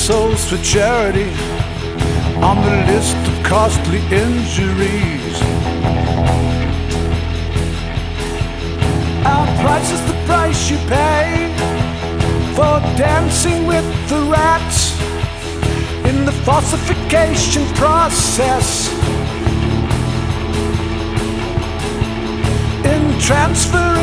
souls for charity on the list of costly injuries. Our price is the price you pay for dancing with the rats in the falsification process. In transferring